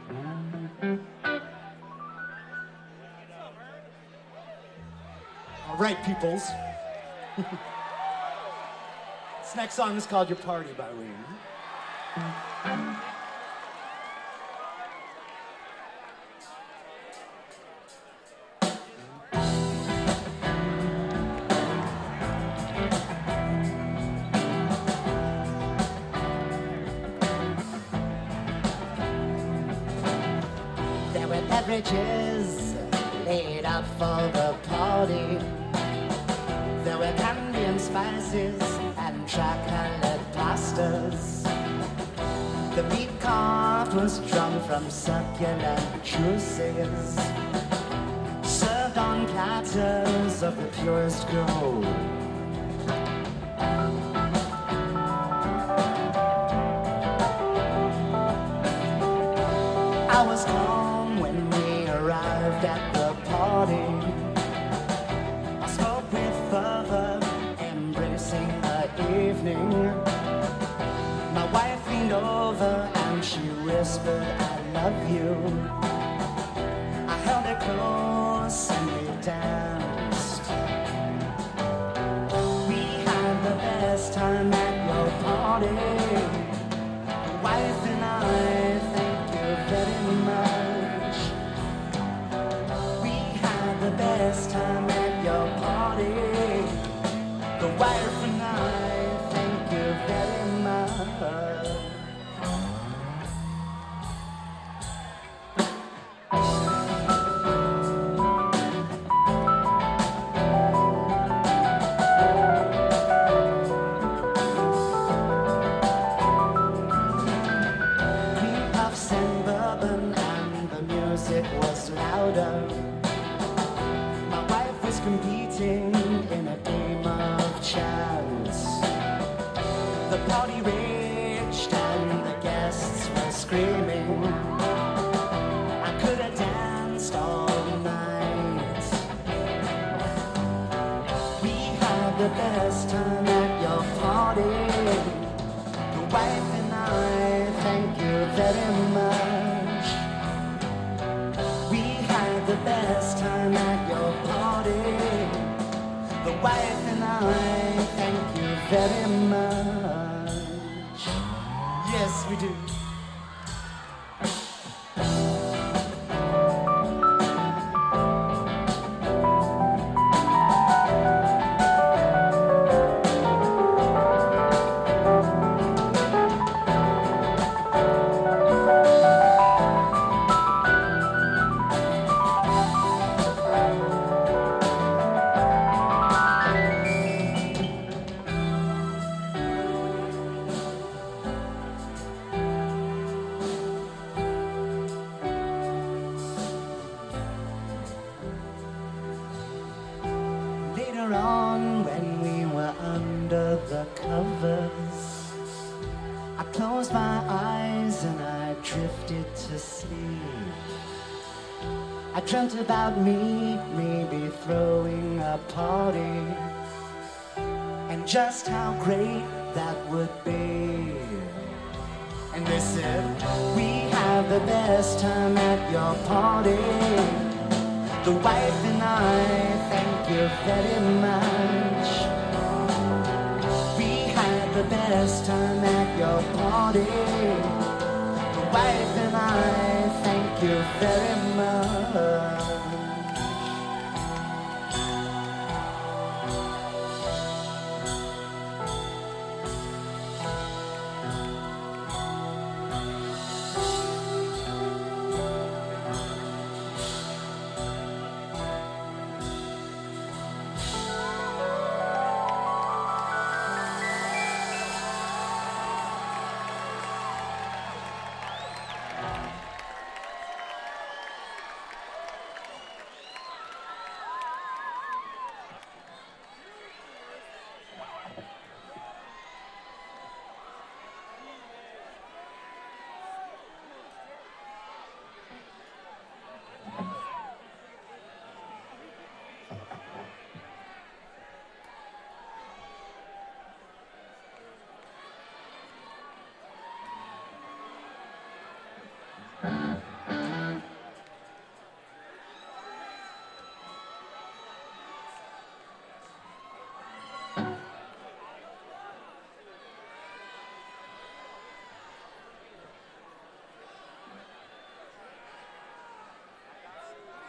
All right, peoples. This next song is called Your Party by Ween. There were beverages laid out for the party. There were candy and spices and tri-colored pastas. The beef carved was drawn from succulent juices, served on platters of the purest gold. I was calm when we arrived at the party. I spoke with fervor, embracing the evening. My wife leaned over and she whispered, I love you. I held her close and we danced. We had the best time at your party. My wife and I, thank you very much. We had the best time at your party. The wife and I, thank you very much. Cream puffs and bourbon and the music was louder. My wife was competing in a game of chance. The party raged and the guests were screaming. I could have danced all night. We had the best time at your party. The wife and I, thank you very much. We had the best time at your party. The wife and I, thank you very much. Yes, we do. Later on, when we were under the covers, I closed my eyes and I drifted to sleep. I dreamt about me, maybe throwing a party, and just how great that would be. And they said, we have the best time at your party. The wife and I, thank you very much. We had the best time at your party. The wife and I, thank you very much.